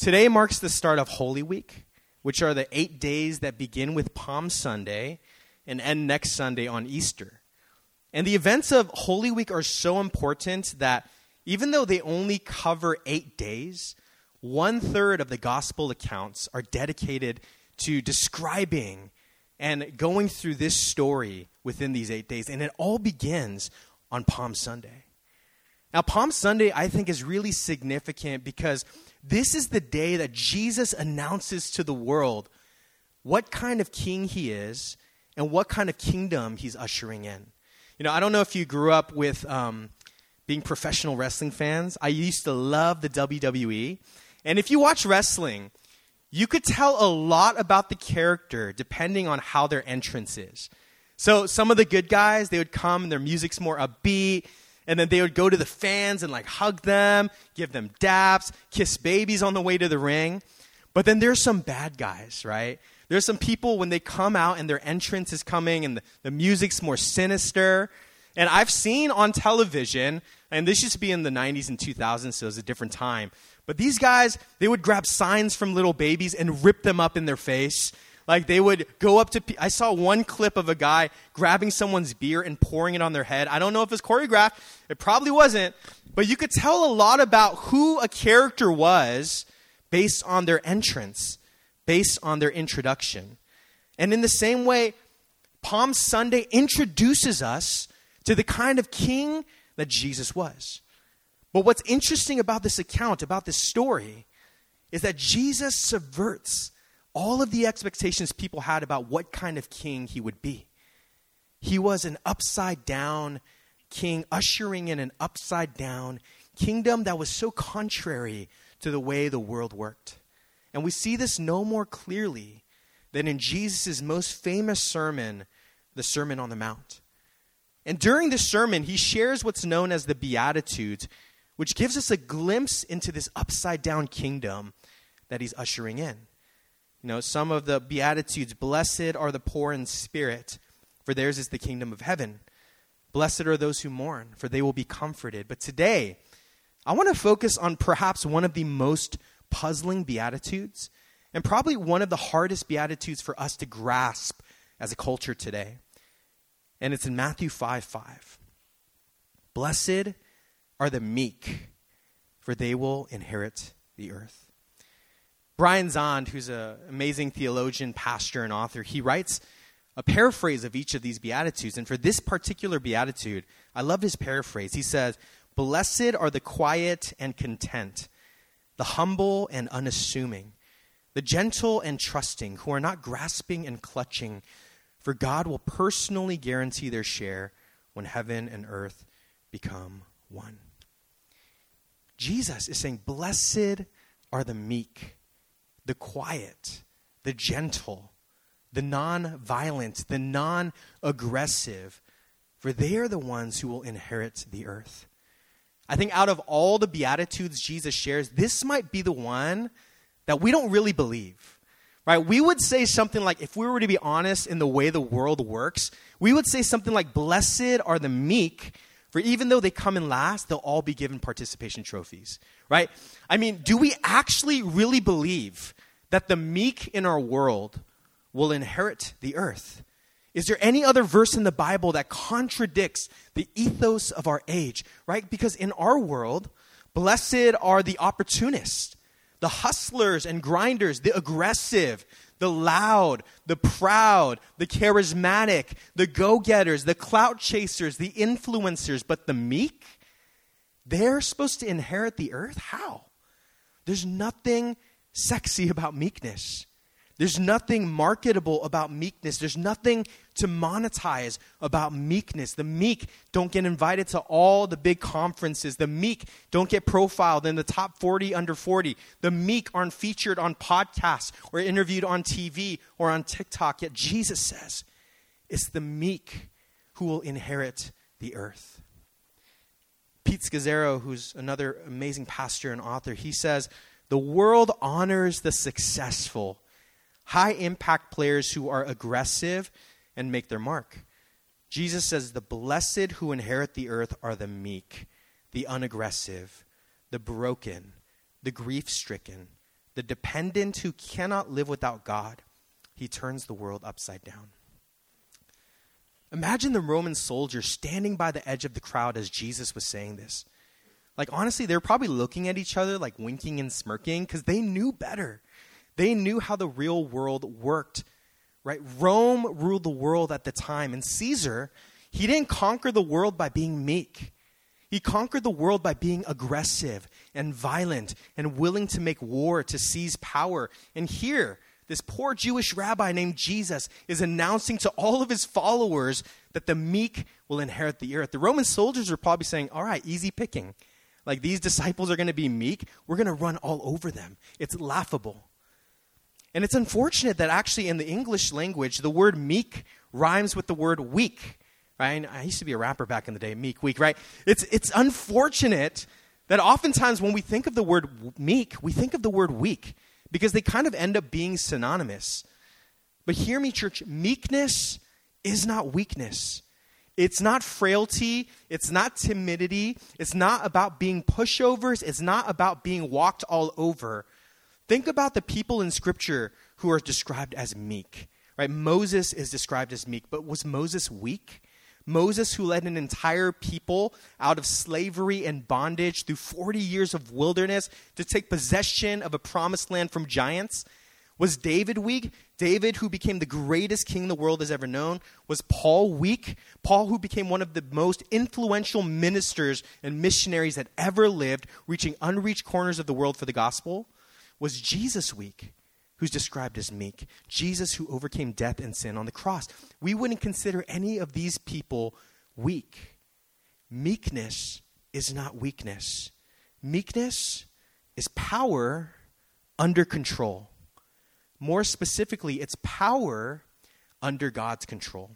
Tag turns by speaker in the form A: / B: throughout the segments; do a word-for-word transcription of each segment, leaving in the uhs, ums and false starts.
A: Today marks the start of Holy Week, which are the eight days that begin with Palm Sunday and end next Sunday on Easter. And the events of Holy Week are so important that even though they only cover eight days, one-third of the gospel accounts are dedicated to describing and going through this story within these eight days. And it all begins on Palm Sunday. Now, Palm Sunday, I think, is really significant because this is the day that Jesus announces to the world what kind of king he is and what kind of kingdom he's ushering in. You know, I don't know if you grew up with um, being professional wrestling fans. I used to love the W W E. And if you watch wrestling, you could tell a lot about the character depending on how their entrance is. So some of the good guys, they would come and their music's more upbeat. And then they would go to the fans and like hug them, give them daps, kiss babies on the way to the ring. But then there's some bad guys, right? There's some people when they come out and their entrance is coming and the, the music's more sinister. And I've seen on television, and this used to be in the nineties and two thousands, so it was a different time. But these guys, they would grab signs from little babies and rip them up in their face. Like they would go up to, I saw one clip of a guy grabbing someone's beer and pouring it on their head. I don't know if it's choreographed. It probably wasn't. But you could tell a lot about who a character was based on their entrance, based on their introduction. And in the same way, Palm Sunday introduces us to the kind of king that Jesus was. But what's interesting about this account, about this story, is that Jesus subverts all of the expectations people had about what kind of king he would be. He was an upside-down king, ushering in an upside-down kingdom that was so contrary to the way the world worked. And we see this no more clearly than in Jesus' most famous sermon, the Sermon on the Mount. And during this sermon, he shares what's known as the Beatitudes, which gives us a glimpse into this upside-down kingdom that he's ushering in. You know, some of the Beatitudes, blessed are the poor in spirit, for theirs is the kingdom of heaven. Blessed are those who mourn, for they will be comforted. But today, I want to focus on perhaps one of the most puzzling Beatitudes, and probably one of the hardest Beatitudes for us to grasp as a culture today. And it's in Matthew five five. Blessed are the meek, for they will inherit the earth. Brian Zahnd, who's an amazing theologian, pastor, and author, he writes a paraphrase of each of these Beatitudes. And for this particular Beatitude, I love his paraphrase. He says, blessed are the quiet and content, the humble and unassuming, the gentle and trusting, who are not grasping and clutching, for God will personally guarantee their share when heaven and earth become one. Jesus is saying, blessed are the meek, the quiet, the gentle, the non-violent, the non-aggressive, for they are the ones who will inherit the earth. I think out of all the Beatitudes Jesus shares, this might be the one that we don't really believe, right? We would say something like, if we were to be honest in the way the world works, we would say something like, blessed are the meek, for even though they come in last, they'll all be given participation trophies, right? I mean, do we actually really believe that the meek in our world will inherit the earth? Is there any other verse in the Bible that contradicts the ethos of our age, right? Because in our world, blessed are the opportunists, the hustlers and grinders, the aggressive, the loud, the proud, the charismatic, the go-getters, the clout chasers, the influencers. But the meek, they're supposed to inherit the earth? How? There's nothing sexy about meekness. There's nothing marketable about meekness. There's nothing to monetize about meekness. The meek don't get invited to all the big conferences. The meek don't get profiled in the top forty under forty. The meek aren't featured on podcasts or interviewed on T V or on TikTok. Yet Jesus says it's the meek who will inherit the earth. Pete Scazzaro, who's another amazing pastor and author, he says, the world honors the successful, high-impact players who are aggressive and make their mark. Jesus says the blessed who inherit the earth are the meek, the unaggressive, the broken, the grief-stricken, the dependent who cannot live without God, he turns the world upside down. Imagine the Roman soldier standing by the edge of the crowd as Jesus was saying this. Like, honestly, they were probably looking at each other, like winking and smirking, because they knew better. They knew how the real world worked, right? Rome ruled the world at the time, and Caesar, he didn't conquer the world by being meek. He conquered the world by being aggressive and violent and willing to make war to seize power. And here, this poor Jewish rabbi named Jesus is announcing to all of his followers that the meek will inherit the earth. The Roman soldiers are probably saying, all right, easy picking. Like, these disciples are going to be meek. We're going to run all over them. It's laughable. And it's unfortunate that actually in the English language, the word meek rhymes with the word weak. Right? I used to be a rapper back in the day, meek, weak, right? It's it's unfortunate that oftentimes when we think of the word meek, we think of the word weak because they kind of end up being synonymous. But hear me, church, meekness is not weakness. It's not frailty. It's not timidity. It's not about being pushovers. It's not about being walked all over. Think about the people in Scripture who are described as meek. Right? Moses is described as meek, but was Moses weak? Moses, who led an entire people out of slavery and bondage through forty years of wilderness to take possession of a promised land from giants. Was David weak? David, who became the greatest king the world has ever known. Was Paul weak? Paul, who became one of the most influential ministers and missionaries that ever lived, reaching unreached corners of the world for the gospel. Was Jesus weak? Who's described as meek. Jesus, who overcame death and sin on the cross. We wouldn't consider any of these people weak. Meekness is not weakness. Meekness is power under control. More specifically, it's power under God's control.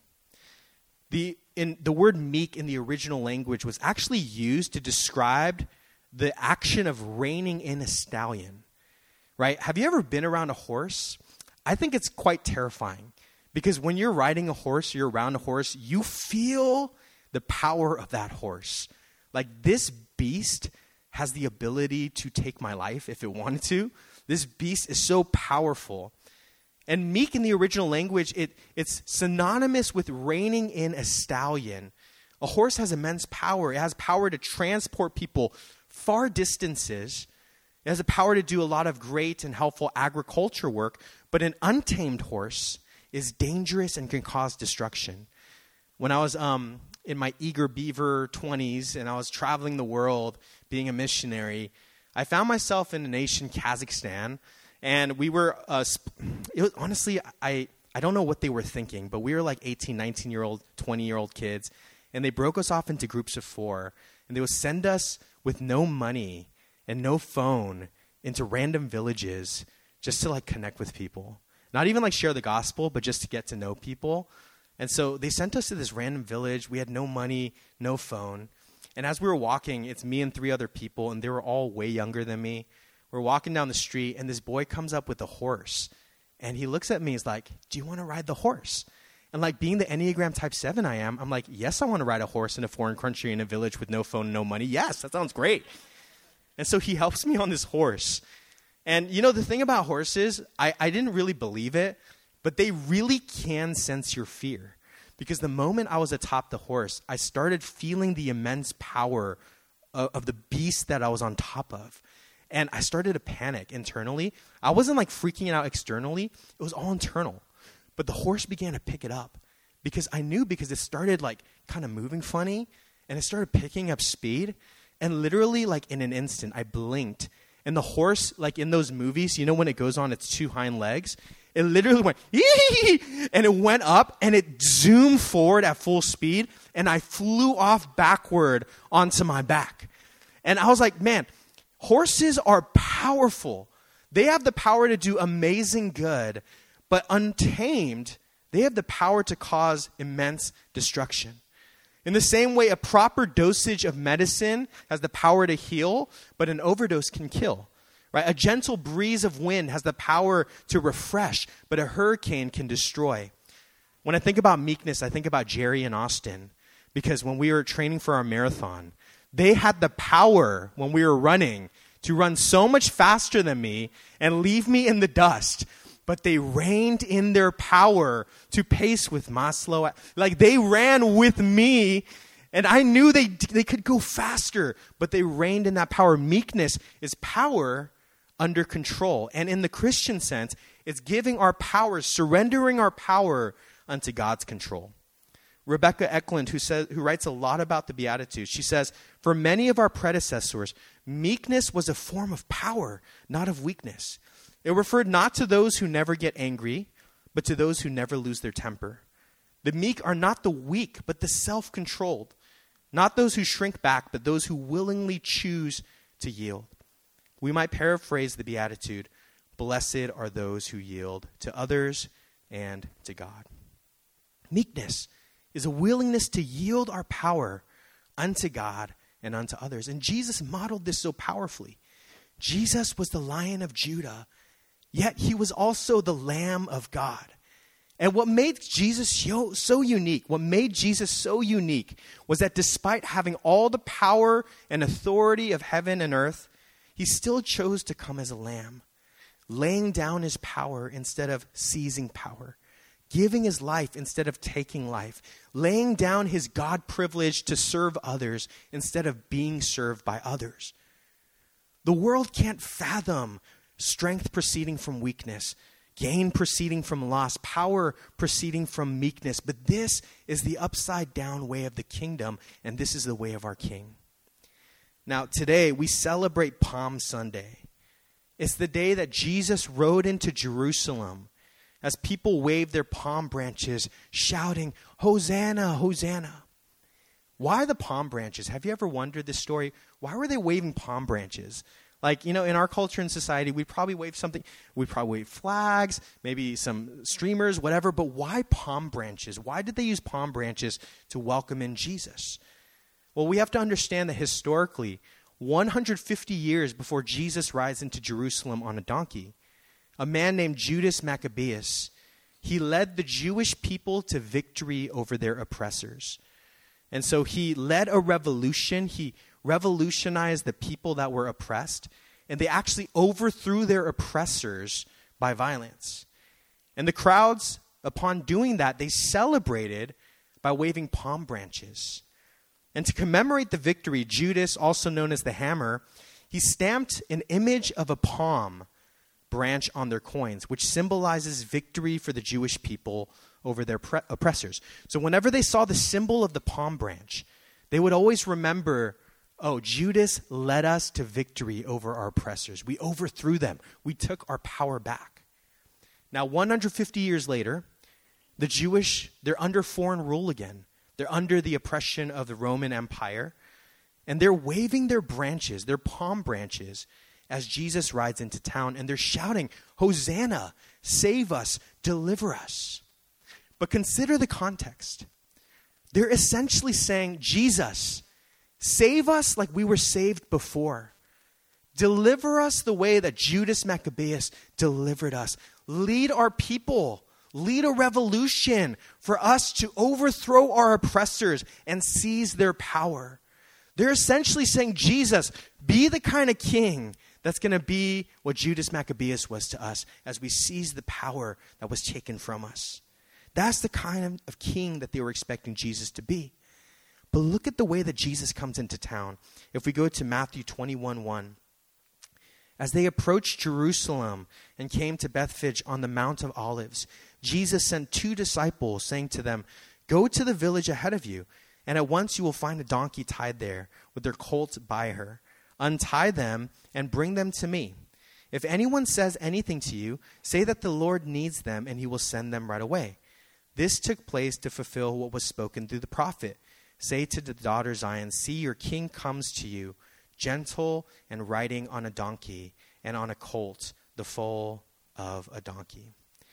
A: The, in, the word meek in the original language was actually used to describe the action of reining in a stallion. Right? Have you ever been around a horse? I think it's quite terrifying because when you're riding a horse, you're around a horse, you feel the power of that horse. Like, this beast has the ability to take my life if it wanted to. This beast is so powerful. And meek in the original language, it, it's synonymous with reining in a stallion. A horse has immense power. It has power to transport people far distances. It has the power to do a lot of great and helpful agriculture work, but an untamed horse is dangerous and can cause destruction. When I was um, in my eager beaver twenties and I was traveling the world being a missionary, I found myself in a nation, Kazakhstan, and we were, uh, sp- it was, honestly, I, I don't know what they were thinking, but we were like eighteen, nineteen-year-old, twenty-year-old kids, and they broke us off into groups of four, and they would send us with no money and no phone into random villages just to like connect with people. Not even like share the gospel, but just to get to know people. And so they sent us to this random village. We had no money, no phone. And as we were walking, it's me and three other people, and they were all way younger than me. We're walking down the street, and this boy comes up with a horse. And he looks at me, he's like, do you want to ride the horse? And like being the Enneagram type seven I am, I'm like, yes, I want to ride a horse in a foreign country in a village with no phone and no money. Yes, that sounds great. And so he helps me on this horse. And, you know, the thing about horses, I, I didn't really believe it, but they really can sense your fear. Because the moment I was atop the horse, I started feeling the immense power of, of the beast that I was on top of. And I started to panic internally. I wasn't like freaking out externally. It was all internal. But the horse began to pick it up. Because I knew because it started like kind of moving funny. And it started picking up speed. And literally, like, in an instant, I blinked. And the horse, like in those movies, you know when it goes on its two hind legs? It literally went, ee! And it went up, and it zoomed forward at full speed. And I flew off backward onto my back. And I was like, man, horses are powerful. They have the power to do amazing good. But untamed, they have the power to cause immense destruction. In the same way, a proper dosage of medicine has the power to heal, but an overdose can kill. Right? A gentle breeze of wind has the power to refresh, but a hurricane can destroy. When I think about meekness, I think about Jerry and Austin, because when we were training for our marathon, they had the power when we were running to run so much faster than me and leave me in the dust. But they reined in their power to pace with my slow. Like they ran with me, and I knew they they could go faster, but they reined in that power. Meekness is power under control. And in the Christian sense, it's giving our power, surrendering our power unto God's control. Rebecca Eklund, who says, who writes a lot about the Beatitudes, she says, for many of our predecessors, meekness was a form of power, not of weakness. It referred not to those who never get angry, but to those who never lose their temper. The meek are not the weak, but the self-controlled. Not those who shrink back, but those who willingly choose to yield. We might paraphrase the Beatitude, blessed are those who yield to others and to God. Meekness is a willingness to yield our power unto God and unto others. And Jesus modeled this so powerfully. Jesus was the Lion of Judah, yet he was also the Lamb of God. And what made Jesus so, so unique, what made Jesus so unique was that despite having all the power and authority of heaven and earth, he still chose to come as a lamb, laying down his power instead of seizing power, giving his life instead of taking life, laying down his God privilege to serve others instead of being served by others. The world can't fathom strength proceeding from weakness, gain proceeding from loss, power proceeding from meekness. But this is the upside down way of the kingdom, and this is the way of our King. Now, today we celebrate Palm Sunday. It's the day that Jesus rode into Jerusalem as people waved their palm branches, shouting, Hosanna, Hosanna. Why the palm branches? Have you ever wondered this story? Why were they waving palm branches? Like, you know, in our culture and society, we'd probably wave something. We'd probably wave flags, maybe some streamers, whatever. But why palm branches? Why did they use palm branches to welcome in Jesus? Well, we have to understand that historically, one hundred fifty years before Jesus rides into Jerusalem on a donkey, a man named Judas Maccabeus, he led the Jewish people to victory over their oppressors. And so he led a revolution. He revolutionized the people that were oppressed, and they actually overthrew their oppressors by violence. And the crowds, upon doing that, they celebrated by waving palm branches. And to commemorate the victory, Judas, also known as the Hammer, he stamped an image of a palm branch on their coins, which symbolizes victory for the Jewish people over their pre- oppressors. So whenever they saw the symbol of the palm branch, they would always remember, oh, Judas led us to victory over our oppressors. We overthrew them. We took our power back. Now, one hundred fifty years later, the Jewish, they're under foreign rule again. They're under the oppression of the Roman Empire. And they're waving their branches, their palm branches, as Jesus rides into town. And they're shouting, Hosanna, save us, deliver us. But consider the context. They're essentially saying, Jesus, save us like we were saved before. Deliver us the way that Judas Maccabeus delivered us. Lead our people. Lead a revolution for us to overthrow our oppressors and seize their power. They're essentially saying, Jesus, be the kind of king that's going to be what Judas Maccabeus was to us as we seize the power that was taken from us. That's the kind of king that they were expecting Jesus to be. But look at the way that Jesus comes into town. If we go to Matthew twenty-one one. As they approached Jerusalem and came to Bethphage on the Mount of Olives, Jesus sent two disciples, saying to them, go to the village ahead of you, and at once you will find a donkey tied there with their colt by her. Untie them and bring them to me. If anyone says anything to you, say that the Lord needs them, and he will send them right away. This took place to fulfill what was spoken through the prophet. Say to the daughter Zion, see, your king comes to you, gentle and riding on a donkey, and on a colt, the foal of a donkey.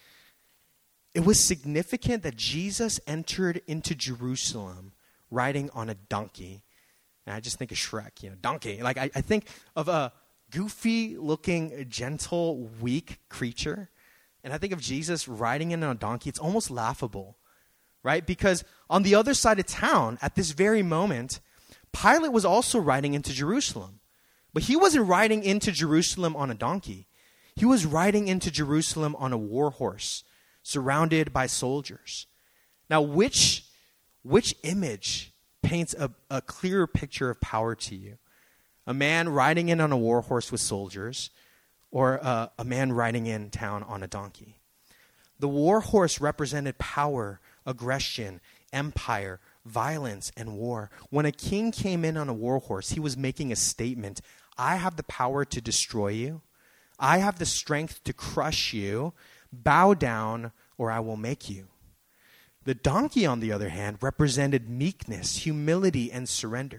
A: It was significant that Jesus entered into Jerusalem riding on a donkey. And I just think of Shrek, you know, donkey. Like I, I think of a goofy-looking, gentle, weak creature. And I think of Jesus riding in on a donkey. It's almost laughable, right? Because on the other side of town, at this very moment, Pilate was also riding into Jerusalem. But he wasn't riding into Jerusalem on a donkey. He was riding into Jerusalem on a war horse, surrounded by soldiers. Now, which, which image paints a, a clearer picture of power to you? A man riding in on a war horse with soldiers, or a, a man riding in town on a donkey? The war horse represented power, aggression, empire, violence, and war. When a king came in on a war horse, he was making a statement. I have the power to destroy you. I have the strength to crush you. Bow down, or I will make you. The donkey, on the other hand, represented meekness, humility, and surrender.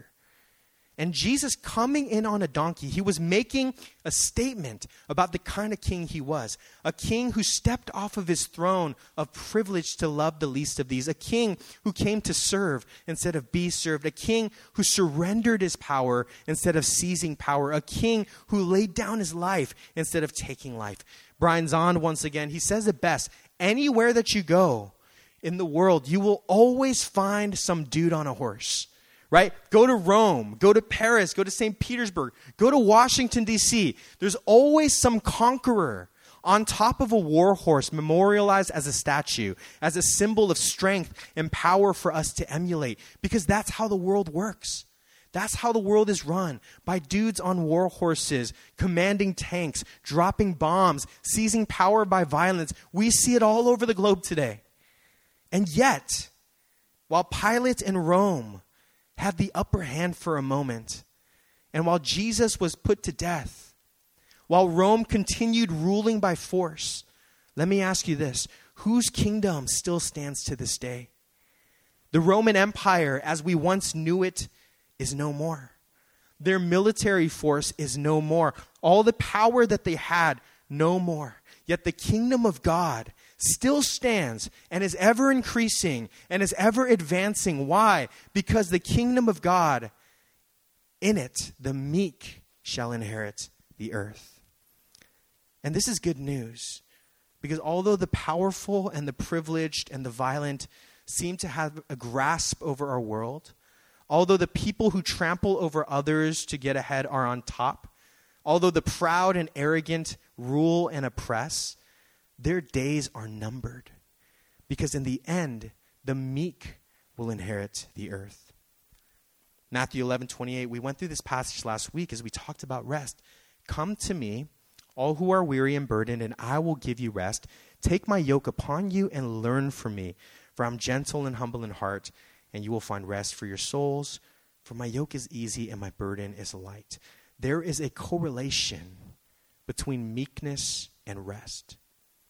A: And Jesus coming in on a donkey, he was making a statement about the kind of king he was. A king who stepped off of his throne of privilege to love the least of these. A king who came to serve instead of be served. A king who surrendered his power instead of seizing power. A king who laid down his life instead of taking life. Brian Zahnd, once again, he says it best. Anywhere that you go in the world, you will always find some dude on a horse. Right? Go to Rome, go to Paris, go to Saint Petersburg, go to Washington, D C There's always some conqueror on top of a war horse, memorialized as a statue, as a symbol of strength and power for us to emulate. Because that's how the world works. That's how the world is run, by dudes on war horses, commanding tanks, dropping bombs, seizing power by violence. We see it all over the globe today. And yet, while Pilate in Rome had the upper hand for a moment, and while Jesus was put to death, while Rome continued ruling by force, let me ask you this: whose kingdom still stands to this day? The Roman Empire, as we once knew it, is no more. Their military force is no more. All the power that they had, no more. Yet the kingdom of God still stands and is ever increasing and is ever advancing. Why? Because the kingdom of God, in it, the meek shall inherit the earth. And this is good news, because although the powerful and the privileged and the violent seem to have a grasp over our world, although the people who trample over others to get ahead are on top, although the proud and arrogant rule and oppress, their days are numbered, because in the end, the meek will inherit the earth. Matthew eleven twenty-eight, we went through this passage last week as we talked about rest. Come to me, all who are weary and burdened, and I will give you rest. Take my yoke upon you and learn from me, for I'm gentle and humble in heart, and you will find rest for your souls. For my yoke is easy and my burden is light. There is a correlation between meekness and rest.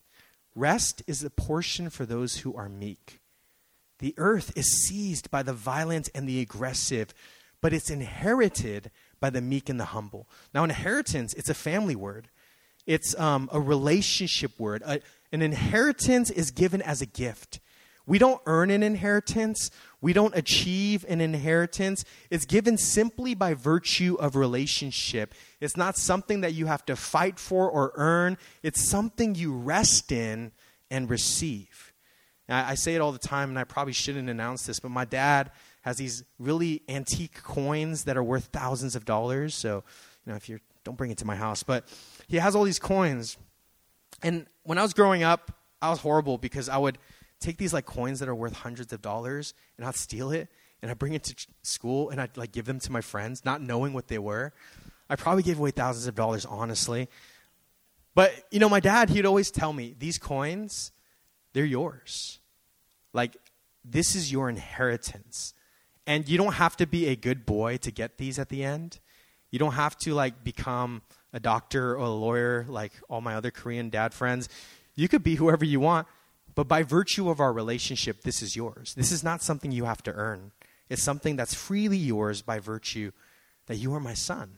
A: Rest is a portion for those who are meek. The earth is seized by the violent and the aggressive, but it's inherited by the meek and the humble. Now, inheritance, it's a family word. It's um, a relationship word. A, an inheritance is given as a gift. We don't earn an inheritance. We don't achieve an inheritance. It's given simply by virtue of relationship. It's not something that you have to fight for or earn. It's something you rest in and receive. Now, I say it all the time, and I probably shouldn't announce this, but my dad has these really antique coins that are worth thousands of dollars. So, you know, if you're, don't bring it to my house. But he has all these coins. And when I was growing up, I was horrible because I would take these like coins that are worth hundreds of dollars, and I'd steal it, and I'd bring it to ch- school, and I'd like give them to my friends, not knowing what they were. I probably gave away thousands of dollars, honestly. But, you know, my dad, he'd always tell me, these coins, they're yours. Like, this is your inheritance. And you don't have to be a good boy to get these at the end. You don't have to, like, become a doctor or a lawyer like all my other Korean dad friends. You could be whoever you want. But by virtue of our relationship, this is yours. This is not something you have to earn. It's something that's freely yours by virtue that you are my son.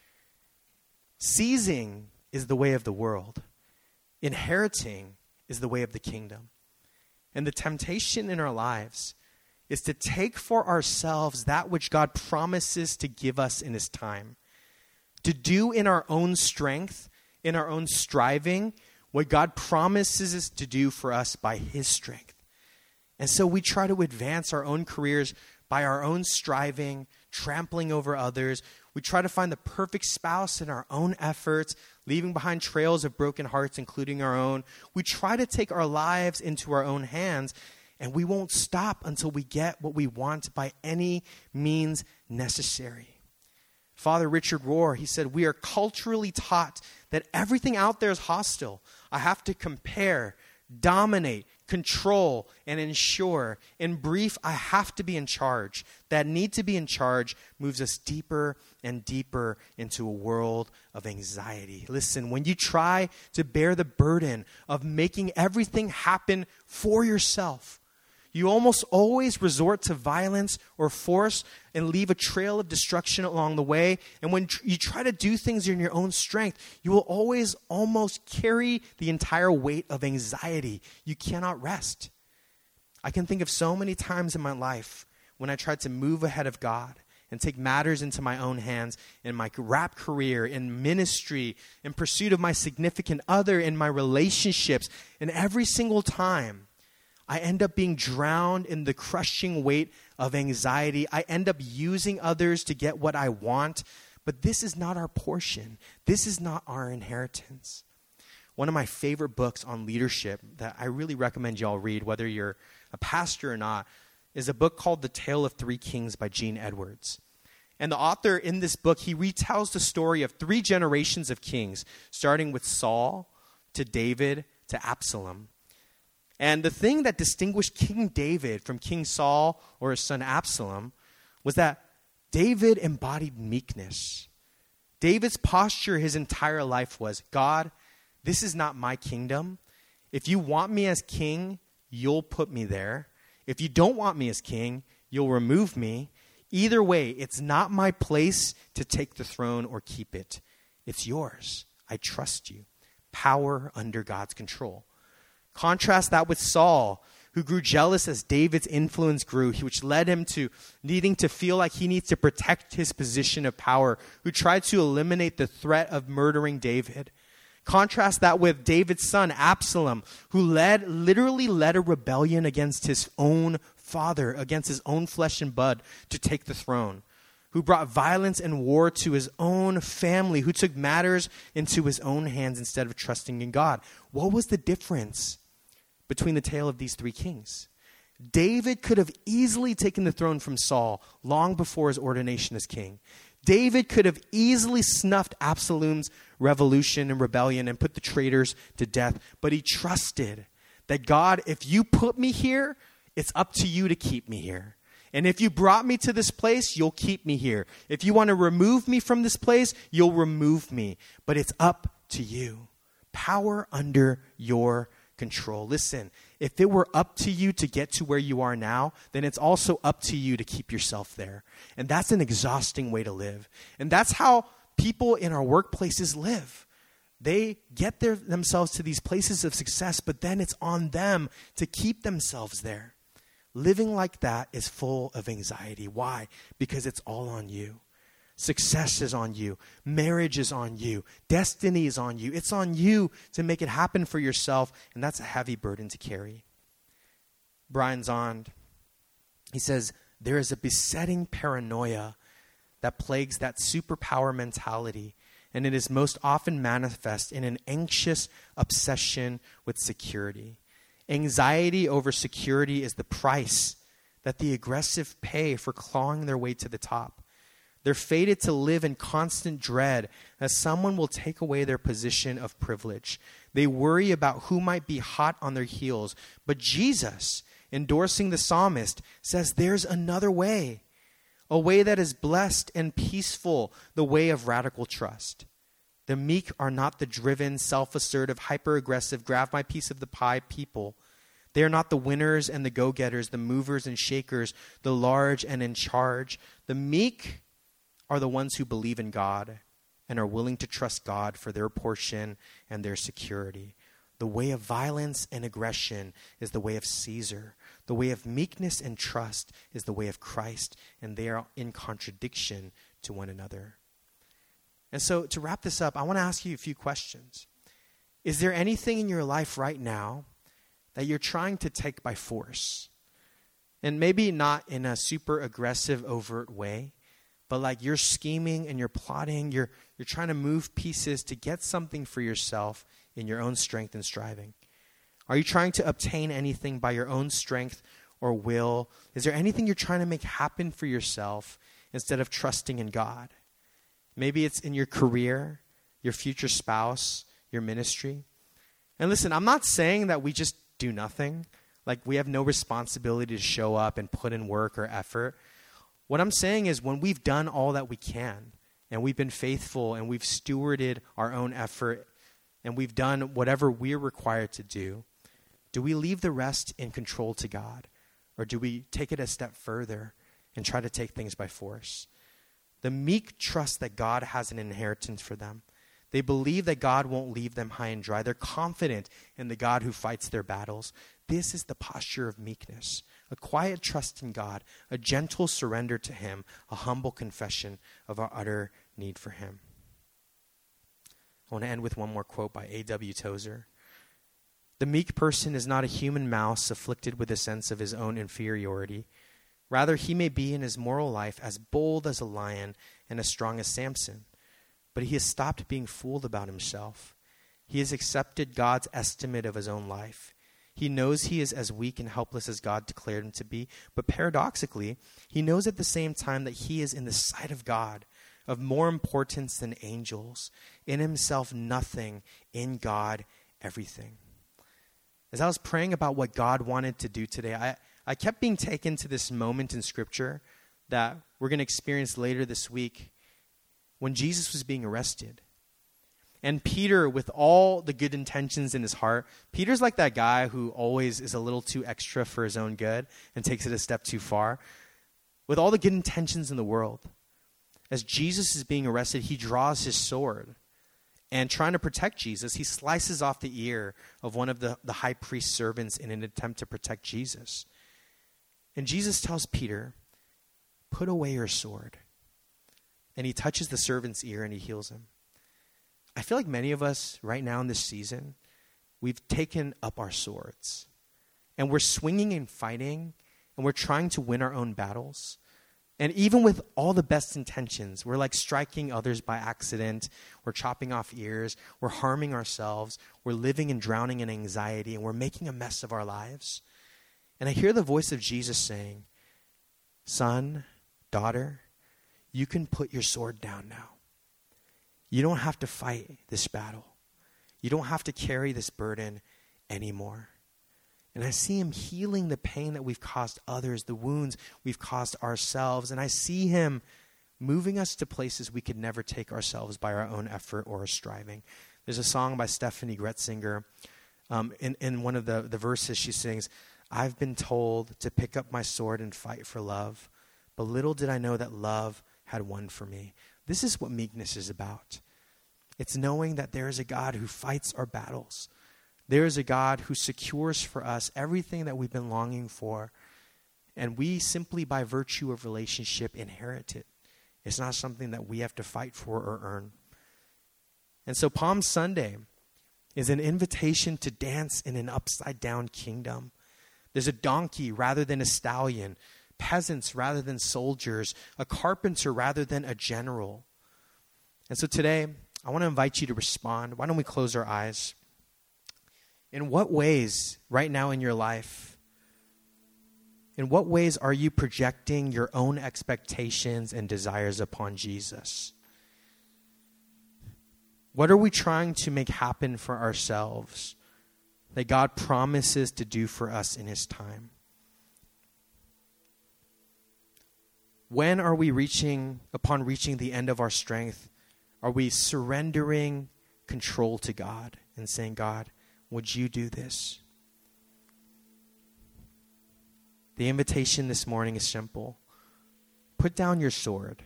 A: Seizing is the way of the world. Inheriting is the way of the kingdom. And the temptation in our lives is to take for ourselves that which God promises to give us in his time. To do in our own strength, in our own striving, what God promises us to do for us by his strength. And so we try to advance our own careers by our own striving, trampling over others. We try to find the perfect spouse in our own efforts, leaving behind trails of broken hearts, including our own. We try to take our lives into our own hands, and we won't stop until we get what we want by any means necessary. Father Richard Rohr, he said, we are culturally taught that everything out there is hostile. I have to compare, dominate, control, and ensure. In brief, I have to be in charge. That need to be in charge moves us deeper and deeper into a world of anxiety. Listen, when you try to bear the burden of making everything happen for yourself, you almost always resort to violence or force and leave a trail of destruction along the way. And when tr- you try to do things in your own strength, you will always almost carry the entire weight of anxiety. You cannot rest. I can think of so many times in my life when I tried to move ahead of God and take matters into my own hands in my rap career, in ministry, in pursuit of my significant other, in my relationships. And every single time, I end up being drowned in the crushing weight of anxiety. I end up using others to get what I want. But this is not our portion. This is not our inheritance. One of my favorite books on leadership that I really recommend y'all read, whether you're a pastor or not, is a book called The Tale of Three Kings by Gene Edwards. And the author in this book, he retells the story of three generations of kings, starting with Saul to David to Absalom. And the thing that distinguished King David from King Saul or his son Absalom was that David embodied meekness. David's posture his entire life was, God, this is not my kingdom. If you want me as king, you'll put me there. If you don't want me as king, you'll remove me. Either way, it's not my place to take the throne or keep it. It's yours. I trust you. Power under God's control. Contrast that with Saul, who grew jealous as David's influence grew, which led him to needing to feel like he needs to protect his position of power, who tried to eliminate the threat of murdering David. Contrast that with David's son, Absalom, who led, literally led a rebellion against his own father, against his own flesh and blood to take the throne, who brought violence and war to his own family, who took matters into his own hands instead of trusting in God. What was the difference between the tale of these three kings? David could have easily taken the throne from Saul long before his ordination as king. David could have easily snuffed Absalom's revolution and rebellion and put the traitors to death, but he trusted that God, if you put me here, it's up to you to keep me here. And if you brought me to this place, you'll keep me here. If you want to remove me from this place, you'll remove me. But it's up to you. Power under your control. Listen, if it were up to you to get to where you are now, then it's also up to you to keep yourself there. And that's an exhausting way to live. And that's how people in our workplaces live. They get their, themselves to these places of success, but then it's on them to keep themselves there. Living like that is full of anxiety. Why? Because it's all on you. Success is on you. Marriage is on you. Destiny is on you. It's on you to make it happen for yourself, and that's a heavy burden to carry. Brian Zond, he says, there is a besetting paranoia that plagues that superpower mentality, and it is most often manifest in an anxious obsession with security. Anxiety over security is the price that the aggressive pay for clawing their way to the top. They're fated to live in constant dread that someone will take away their position of privilege. They worry about who might be hot on their heels. But Jesus, endorsing the psalmist, says there's another way, a way that is blessed and peaceful, the way of radical trust. The meek are not the driven, self-assertive, hyper-aggressive, grab my piece of the pie people. They are not the winners and the go-getters, the movers and shakers, the large and in charge. The meek are the ones who believe in God and are willing to trust God for their portion and their security. The way of violence and aggression is the way of Caesar. The way of meekness and trust is the way of Christ, and they are in contradiction to one another. And so to wrap this up, I want to ask you a few questions. Is there anything in your life right now that you're trying to take by force? And maybe not in a super aggressive, overt way, but like you're scheming and you're plotting, you're you're trying to move pieces to get something for yourself in your own strength and striving? Are you trying to obtain anything by your own strength or will? Is there anything you're trying to make happen for yourself instead of trusting in God? Maybe it's in your career, your future spouse, your ministry. And listen, I'm not saying that we just do nothing. Like we have no responsibility to show up and put in work or effort. What I'm saying is when we've done all that we can and we've been faithful and we've stewarded our own effort and we've done whatever we're required to do, do we leave the rest in control to God? Or do we take it a step further and try to take things by force? The meek trust that God has an inheritance for them. They believe that God won't leave them high and dry. They're confident in the God who fights their battles. This is the posture of meekness, a quiet trust in God, a gentle surrender to him, a humble confession of our utter need for him. I want to end with one more quote by A W Tozer. The meek person is not a human mouse afflicted with a sense of his own inferiority. Rather, he may be in his moral life as bold as a lion and as strong as Samson. But he has stopped being fooled about himself. He has accepted God's estimate of his own life. He knows he is as weak and helpless as God declared him to be. But paradoxically, he knows at the same time that he is in the sight of God of more importance than angels. In himself, nothing. In God, everything. As I was praying about what God wanted to do today, I, I kept being taken to this moment in Scripture that we're going to experience later this week when Jesus was being arrested. And Peter, with all the good intentions in his heart, Peter's like that guy who always is a little too extra for his own good and takes it a step too far. With all the good intentions in the world, as Jesus is being arrested, he draws his sword. And trying to protect Jesus, he slices off the ear of one of the, the high priest's servants in an attempt to protect Jesus. And Jesus tells Peter, put away your sword. And he touches the servant's ear and he heals him. I feel like many of us right now in this season, we've taken up our swords. And we're swinging and fighting, and we're trying to win our own battles. And even with all the best intentions, we're like striking others by accident. We're chopping off ears. We're harming ourselves. We're living and drowning in anxiety, and we're making a mess of our lives. And I hear the voice of Jesus saying, son, daughter, you can put your sword down now. You don't have to fight this battle. You don't have to carry this burden anymore. And I see him healing the pain that we've caused others, the wounds we've caused ourselves. And I see him moving us to places we could never take ourselves by our own effort or striving. There's a song by Stephanie Gretzinger. Um, in, in one of the, the verses she sings, I've been told to pick up my sword and fight for love, but little did I know that love had won for me. This is what meekness is about. It's knowing that there is a God who fights our battles. There is a God who secures for us everything that we've been longing for. And we simply by virtue of relationship inherit it. It's not something that we have to fight for or earn. And so Palm Sunday is an invitation to dance in an upside down kingdom. There's a donkey rather than a stallion, peasants rather than soldiers, a carpenter rather than a general. And so today, I want to invite you to respond. Why don't we close our eyes? In what ways, right now in your life, in what ways are you projecting your own expectations and desires upon Jesus? What are we trying to make happen for ourselves that God promises to do for us in his time? When are we reaching, upon reaching the end of our strength, are we surrendering control to God and saying, God, would you do this? The invitation this morning is simple. Put down your sword.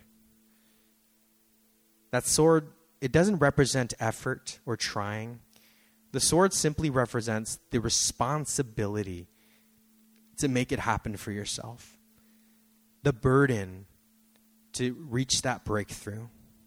A: That sword, it doesn't represent effort or trying. The sword simply represents the responsibility to make it happen for yourself. The burden to reach that breakthrough.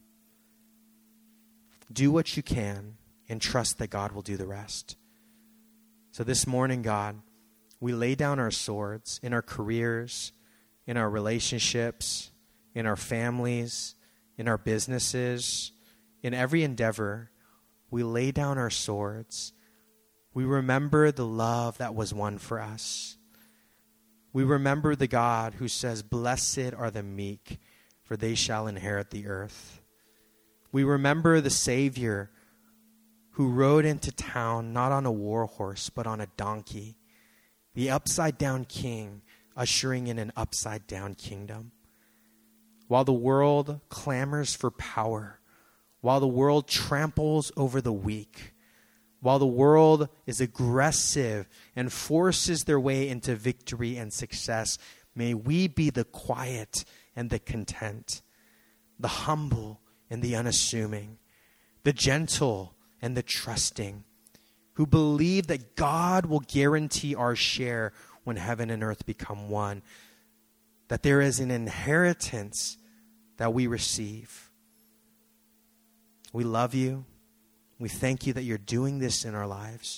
A: Do what you can and trust that God will do the rest. So this morning, God, we lay down our swords in our careers, in our relationships, in our families, in our businesses, in every endeavor, we lay down our swords. We remember the love that was won for us. We remember the God who says, "Blessed are the meek, for they shall inherit the earth." We remember the Savior who rode into town not on a war horse, but on a donkey, the upside-down king ushering in an upside-down kingdom. While the world clamors for power, while the world tramples over the weak, while the world is aggressive and forces their way into victory and success, may we be the quiet and the content, the humble and the unassuming, the gentle and the trusting, who believe that God will guarantee our share when heaven and earth become one, that there is an inheritance that we receive. We love you. We thank you that you're doing this in our lives.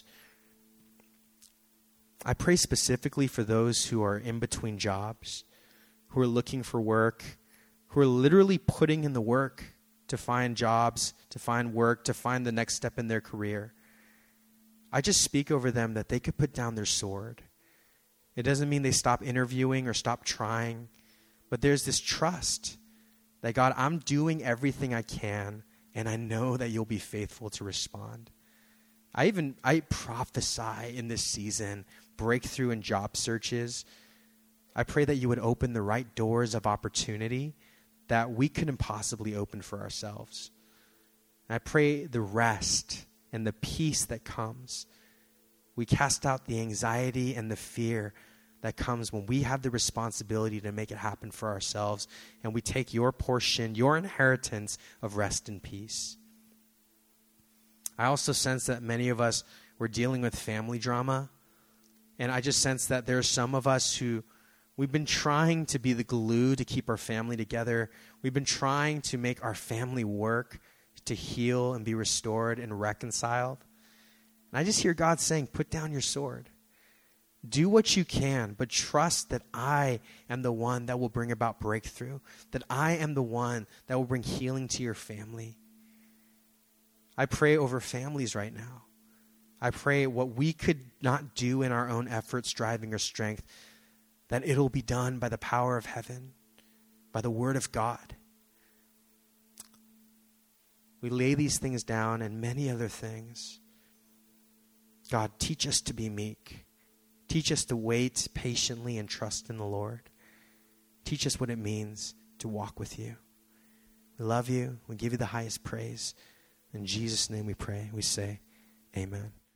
A: I pray specifically for those who are in between jobs, who are looking for work, who are literally putting in the work to find jobs, to find work, to find the next step in their career. I just speak over them that they could put down their sword. It doesn't mean they stop interviewing or stop trying, but there's this trust that, God, I'm doing everything I can, and I know that you'll be faithful to respond. I even, I prophesy in this season, breakthrough in job searches. I pray that you would open the right doors of opportunity that we couldn't possibly open for ourselves. And I pray the rest and the peace that comes. We cast out the anxiety and the fear that comes when we have the responsibility to make it happen for ourselves, and we take your portion, your inheritance of rest and peace. I also sense that many of us were dealing with family drama, and I just sense that there are some of us who we've been trying to be the glue to keep our family together. We've been trying to make our family work to heal and be restored and reconciled. And I just hear God saying, put down your sword. Do what you can, but trust that I am the one that will bring about breakthrough, that I am the one that will bring healing to your family. I pray over families right now. I pray what we could not do in our own efforts, striving, or strength, that it'll be done by the power of heaven, by the word of God. We lay these things down and many other things. God, teach us to be meek. Teach us to wait patiently and trust in the Lord. Teach us what it means to walk with you. We love you. We give you the highest praise. In Jesus' name we pray. We say, amen.